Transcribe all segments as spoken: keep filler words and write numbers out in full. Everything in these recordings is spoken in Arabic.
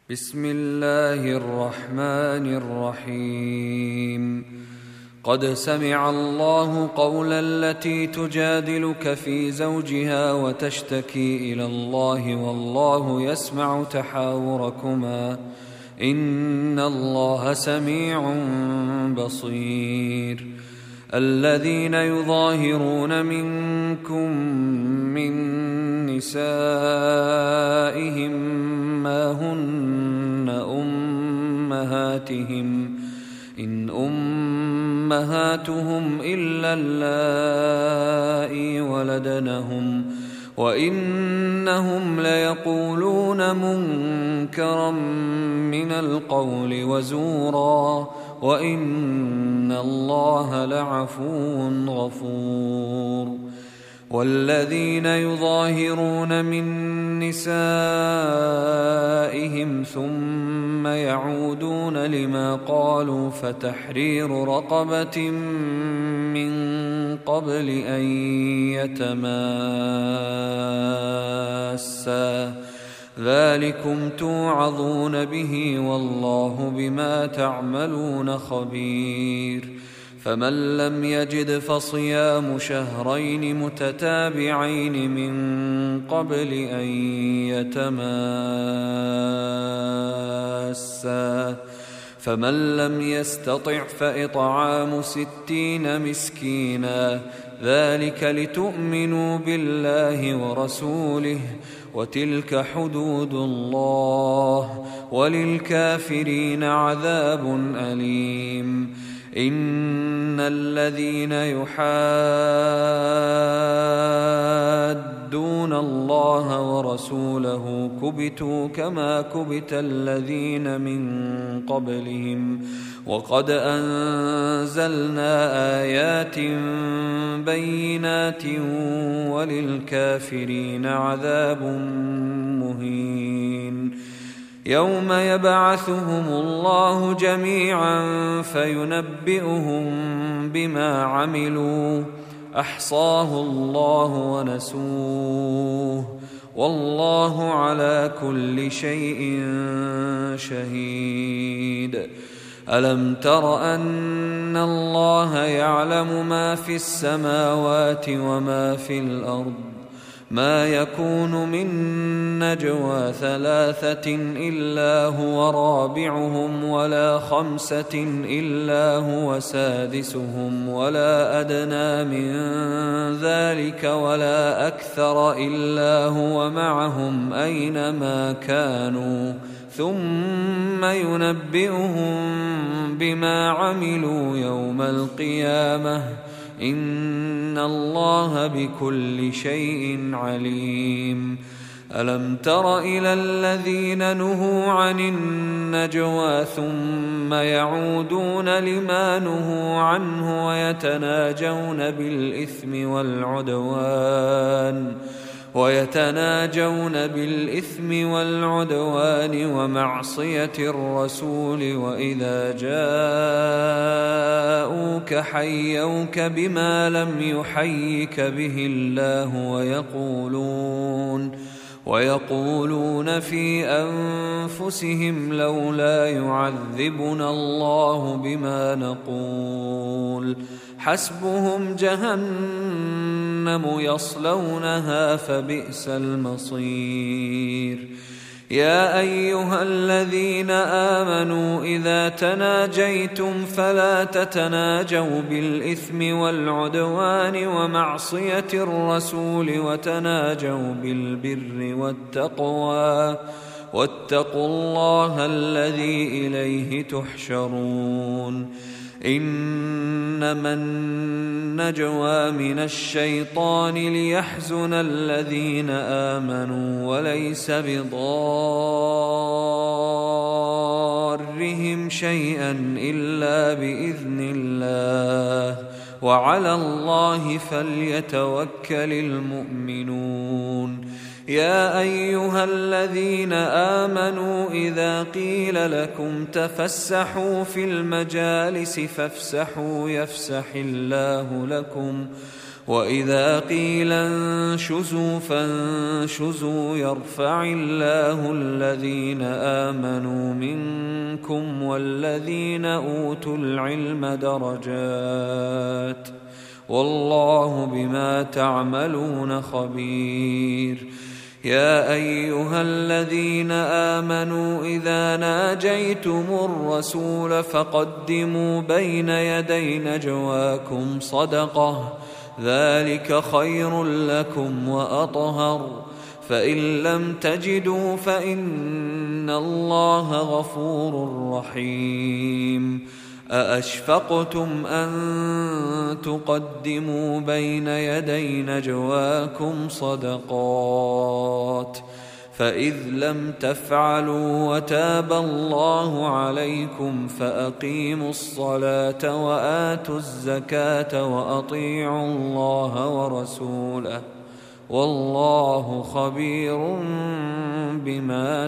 بسم الله الرحمن الرحيم. قد سمع الله قول التي تجادلك في زوجها وتشتكي إلى الله والله يسمع تحاوركما إن الله سميع بصير. الذين يظاهرون منكم من نسائهم ما هن أمهاتهم إن أمهاتهم إلا اللائي ولدنهم وإنهم ليقولون منكرا من القول وزورا وإن الله لعفو غفور. والذين يظاهرون من نسائهم ثم يعودون لما قالوا فتحرير رقبة من قبل أن يتماسا ذلكم توعظون به والله بما تعملون خبير. فمن لم يجد فصيام شهرين متتابعين من قبل أن يتماسا فمن لم يستطع فإطعام ستين مسكينا ذلك لتؤمنوا بالله ورسوله وتلك حدود الله وللكافرين عذاب أليم. إن الذين يحادون الله ورسوله كبتوا كما كبت الذين من قبلهم وقد أنزلنا آيات بينات وللكافرين عذاب مهين. يوم يبعثهم الله جميعا فينبئهم بما عملوا أحصاه الله ونسوه والله على كل شيء شهيد. ألم تر أن الله يعلم ما في السماوات وما في الأرض ما يكون من نجوى ثلاثة إلا هو رابعهم ولا خمسة إلا هو سادسهم ولا أدنى من ذلك ولا أكثر إلا هو معهم أينما كانوا ثم ينبئهم بما عملوا يوم القيامة إن الله بكل شيء عليم. ألم تر إلى الذين نهوا عن النجوى ثم يعودون لما نهوا عنه ويتناجون بالإثم والعدوان ويتناجون بالإثم والعدوان ومعصية الرسول وإذا جاءوك حيوك بما لم يحيك به الله ويقولون ويقولون في أنفسهم لولا يعذبنا الله بما نقول حسبهم جهنم يصلونها فبئس المصير. يا أيها الذين آمنوا إذا تناجيتم فلا تتناجوا بالإثم والعدوان ومعصية الرسول وتناجوا بالبر والتقوى واتقوا الله الذي إليه تحشرون. إنما النجوى من الشيطان ليحزن الذين آمنوا وليس بضارهم شيئا إلا بإذن الله وعلى الله فليتوكل المؤمنون. يا أيها الذين آمنوا إذا قيل لكم تفسحوا في المجالس فافسحوا يفسح الله لكم وإذا قيل انشزوا فانشزوا يرفع الله الذين آمنوا منكم والذين أوتوا العلم درجات والله بما تعملون خبير. يا أيها الذين آمنوا إذا ناجيتم الرسول فقدموا بين يدي نجواكم صدقة ذلك خير لكم وأطهر، فإن لم تجدوا فإن الله غفور رحيم. أأشفقتم أن تقدموا بين يدي نجواكم صدقات فإذ لم تفعلوا وتاب الله عليكم فأقيموا الصلاة وآتوا الزكاة وأطيعوا الله ورسوله والله خبير بما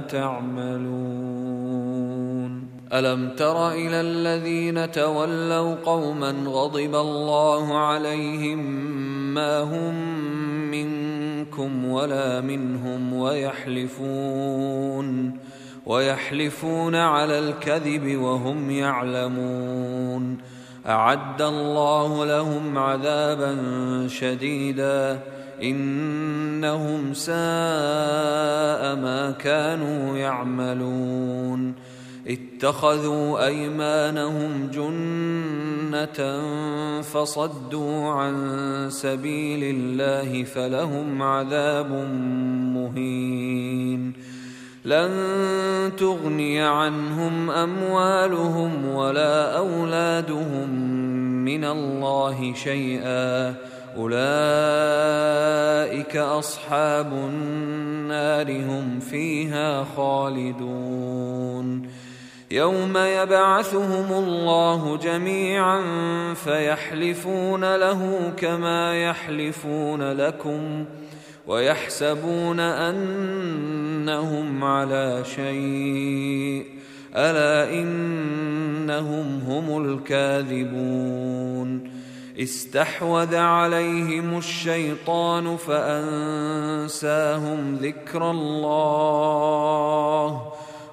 تعملون. ألم تر إلى الذين تولوا قوما غضب الله عليهم ما هم منكم ولا منهم ويحلفون ويحلفون على الكذب وهم يعلمون أعد الله لهم عذابا شديدا إنهم ساء ما كانوا يعملون. اتخذوا أيمانهم جنة فصدوا عن سبيل الله فلهم عذاب مهين. لن تغني عنهم أموالهم ولا أولادهم من الله شيئا أولئك أصحاب النار هم فيها خالدون. يوم يبعثهم الله جميعا فيحلفون له كما يحلفون لكم ويحسبون أنهم على شيء ألا إنهم هم الكاذبون. استحوذ عليهم الشيطان فأنساهم ذكر الله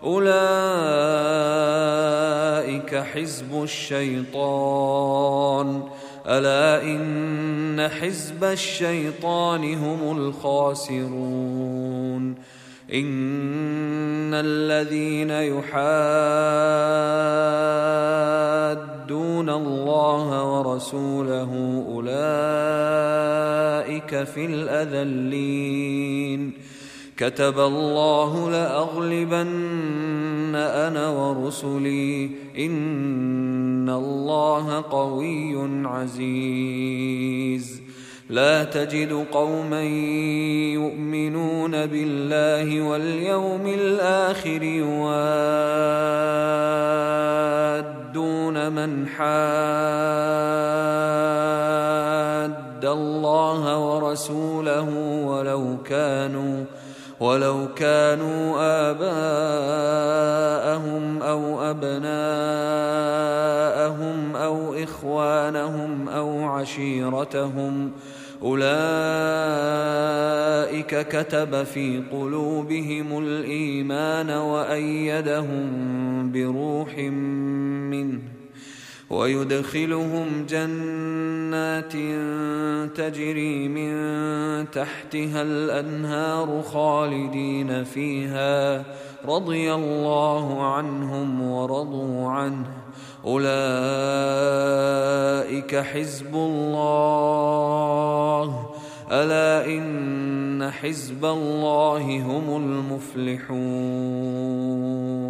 أولئك حزب الشيطان ألا إن حزب الشيطان هم الخاسرون. إن الذين يحادون الله ورسوله أولئك في الأذلين. كتب الله لأغلبن أنا ورسلي إن الله قوي عزيز. لا تجد قوما يؤمنون بالله واليوم الآخر يوادون من حاد الله ورسوله ولو كانوا ولو كانوا آباءهم أو أبناءهم أو إخوانهم أو عشيرتهم أولئك كتب في قلوبهم الإيمان وأيدهم بروح منه ويدخلهم جنات تجري من تحتها الأنهار خالدين فيها رضي الله عنهم ورضوا عنه أولئك حزب الله ألا إن حزب الله هم المفلحون.